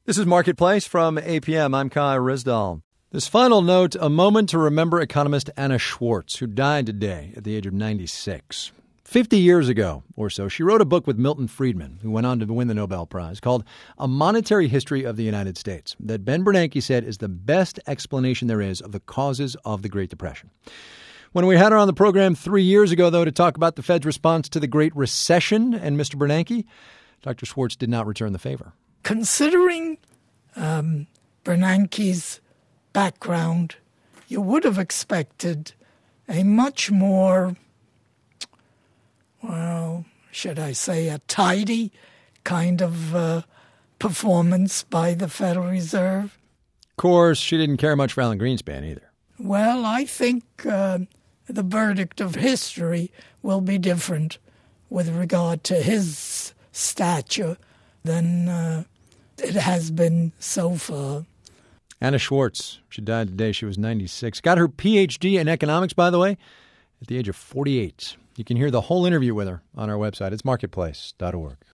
This is Marketplace from APM. I'm Kai Rizdal. This final note, a moment to remember economist Anna Schwartz, who died today at the age of 96. 50 years ago or so, she wrote a book with Milton Friedman, who went on to win the Nobel Prize, called A Monetary History of the United States, that Ben Bernanke said is the best explanation there is of the causes of the Great Depression. When we had her on the program 3 years ago, though, to talk about the Fed's response to the Great Recession and Mr. Bernanke, Dr. Schwartz did not return the favor. Considering Bernanke's background, you would have expected a much more, should I say, a tidy kind of performance by the Federal Reserve. Of course, she didn't care much for Alan Greenspan either. Well, I think the verdict of history will be different with regard to his stature than it has been so far. Anna Schwartz, she died today. She was 96. Got her Ph.D. in economics, by the way, at the age of 48. You can hear the whole interview with her on our website. It's marketplace.org.